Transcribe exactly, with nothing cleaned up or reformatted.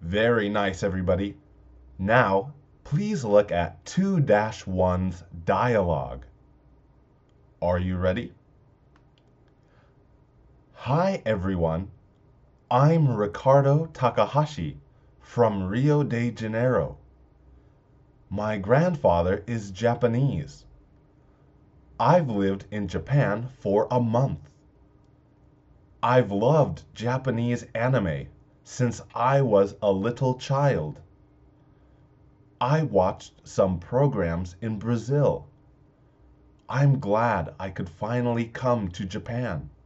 Very nice, everybody. Now, please look at two dash one's dialogue. Are you ready? Hi, everyone. I'm Ricardo Takahashi from Rio de Janeiro. My grandfather is Japanese. I've lived in Japan for a month. I've loved Japanese anime since I was a little child. I watched some programs in Brazil. I'm glad I could finally come to Japan.